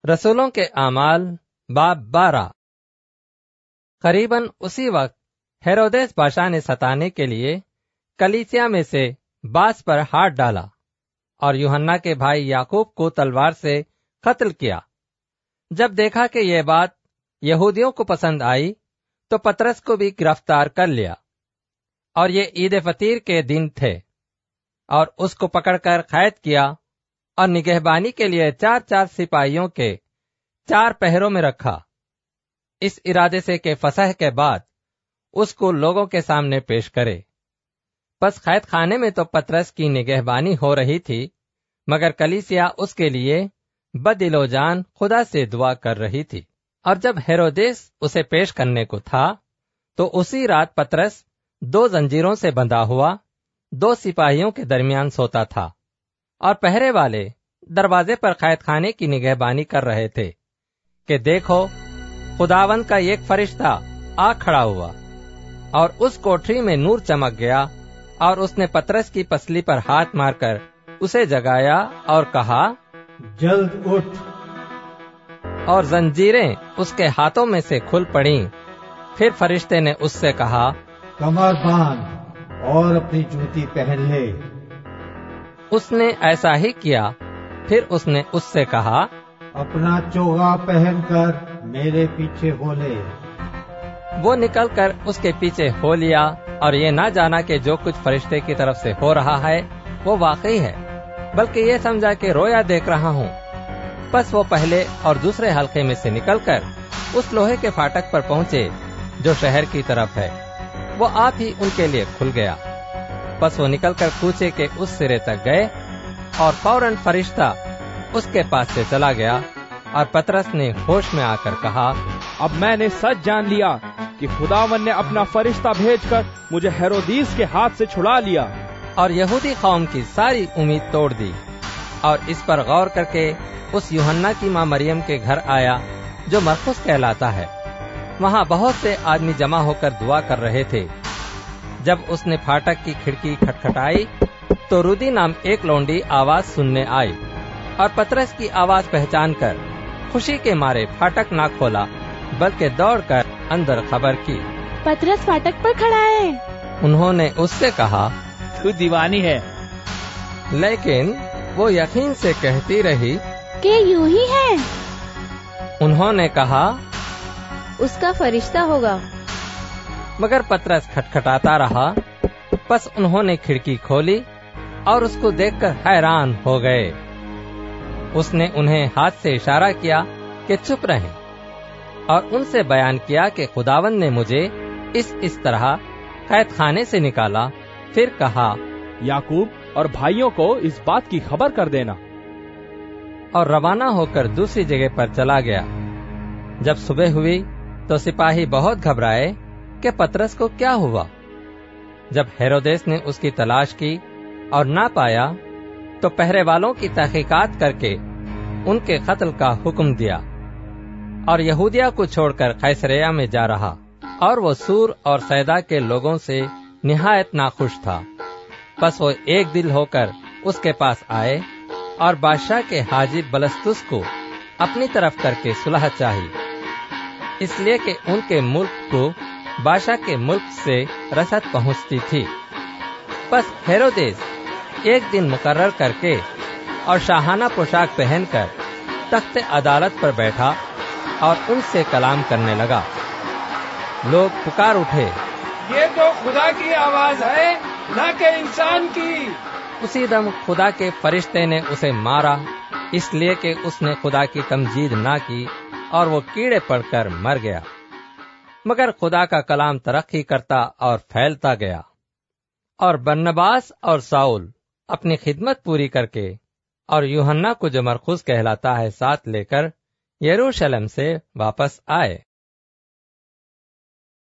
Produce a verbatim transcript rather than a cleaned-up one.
رسولوں کے اعمال باب بارہ۔ قریباً اسی وقت ہیرودیس بادشاہ نے ستانے کے لیے کلیسیا میں سے بعض پر ہاتھ ڈالا اور یوحنا کے بھائی یعقوب کو تلوار سے قتل کیا۔ جب دیکھا کہ یہ بات یہودیوں کو پسند آئی تو پطرس کو بھی گرفتار کر لیا، اور یہ عید فطیر کے دن تھے، اور اس کو پکڑ کر قید کیا اور نگہبانی کے لیے چار چار سپاہیوں کے چار پہروں میں رکھا، اس ارادے سے کہ فصح کے بعد اس کو لوگوں کے سامنے پیش کرے۔ پس قید خانے میں تو پطرس کی نگہبانی ہو رہی تھی، مگر کلیسیا اس کے لیے بدل و جان خدا سے دعا کر رہی تھی۔ اور جب ہیرودیس اسے پیش کرنے کو تھا تو اسی رات پطرس دو زنجیروں سے بندھا ہوا دو سپاہیوں کے درمیان سوتا تھا، اور پہرے والے دروازے پر قید خانے کی نگہبانی کر رہے تھے کہ دیکھو خداوند کا ایک فرشتہ آ کھڑا ہوا، اور اس کوٹری میں نور چمک گیا، اور اس نے پطرس کی پسلی پر ہاتھ مار کر اسے جگایا اور کہا، جلد اٹھ۔ اور زنجیریں اس کے ہاتھوں میں سے کھل پڑیں۔ پھر فرشتے نے اس سے کہا، کمر باندھ اور اپنی جوتی پہن لے۔ اس نے ایسا ہی کیا۔ پھر اس نے اس سے کہا، اپنا چوغا پہن کر میرے پیچھے ہو لے۔ وہ نکل کر اس کے پیچھے ہو لیا، اور یہ نہ جانا کہ جو کچھ فرشتے کی طرف سے ہو رہا ہے وہ واقعی ہے، بلکہ یہ سمجھا کہ رویا دیکھ رہا ہوں۔ پس وہ پہلے اور دوسرے حلقے میں سے نکل کر اس لوہے کے فاٹک پر پہنچے جو شہر کی طرف ہے، وہ آپ ہی ان کے لیے کھل گیا۔ پس وہ نکل کر کوچے کے اس سرے تک گئے، اور فوراً فرشتہ اس کے پاس سے چلا گیا، اور پطرس نے ہوش میں آ کر کہا، اب میں نے سچ جان لیا کہ خداوند نے اپنا فرشتہ بھیج کر مجھے ہیرودیس کے ہاتھ سے چھڑا لیا۔ اور یہودی قوم کی ساری امید توڑ دی، اور اس پر غور کر کے اس یوحنا کی ماں مریم کے گھر آیا جو مرقس کہلاتا ہے۔ وہاں بہت سے آدمی جمع ہو کر دعا کر رہے تھے۔ جب اس نے پھاٹک کی کھڑکی کھٹکھٹائی تو رودی نام ایک لونڈی آواز سننے آئی، اور پطرس کی آواز پہچان کر خوشی کے مارے پھاٹک نہ کھولا بلکہ دوڑ کر اندر خبر کی، پطرس پھاٹک پر کھڑا ہے۔ انہوں نے اس سے کہا، تو دیوانی ہے۔ لیکن وہ یقین سے کہتی رہی کہ یوں ہی ہے۔ انہوں نے کہا، اس کا فرشتہ ہوگا۔ مگر پطرس کھٹکھٹاتا رہا۔ پس انہوں نے کھڑکی کھولی اور اس کو دیکھ کر حیران ہو گئے۔ اس نے انہیں ہاتھ سے اشارہ کیا کہ چپ رہیں، اور ان سے بیان کیا کہ خداوند نے مجھے اس اس طرح قید خانے سے نکالا۔ پھر کہا، یعقوب اور بھائیوں کو اس بات کی خبر کر دینا۔ اور روانہ ہو کر دوسری جگہ پر چلا گیا۔ جب صبح ہوئی تو سپاہی بہت گھبرائے کہ پطرس کو کیا ہوا۔ جب ہیرودیس نے اس کی تلاش کی اور نہ پایا تو پہرے والوں کی تحقیقات کر کے ان کے قتل کا حکم دیا، اور یہودیہ کو چھوڑ کر قیصریہ میں جا رہا، اور وہ سور اور سیدا کے لوگوں سے نہایت ناخوش تھا۔ پس وہ ایک دل ہو کر اس کے پاس آئے، اور بادشاہ کے حاجب بلستس کو اپنی طرف کر کے صلح چاہی، اس لیے کہ ان کے ملک کو بادشاہ کے ملک سے رسد پہنچتی تھی۔ پس ہیرودیس ایک دن مقرر کر کے اور شاہانہ پوشاک پہن کر تخت عدالت پر بیٹھا اور ان سے کلام کرنے لگا۔ لوگ پکار اٹھے، یہ تو خدا کی آواز ہے نہ کہ انسان کی۔ اسی دم خدا کے فرشتے نے اسے مارا، اس لیے کہ اس نے خدا کی تمجید نہ کی، اور وہ کیڑے پڑ کر مر گیا۔ مگر خدا کا کلام ترقی کرتا اور پھیلتا گیا، اور برنباس اور ساؤل اپنی خدمت پوری کر کے اور یوحنا کو جو مرقس کہلاتا ہے ساتھ لے کر یروشلم سے واپس آئے۔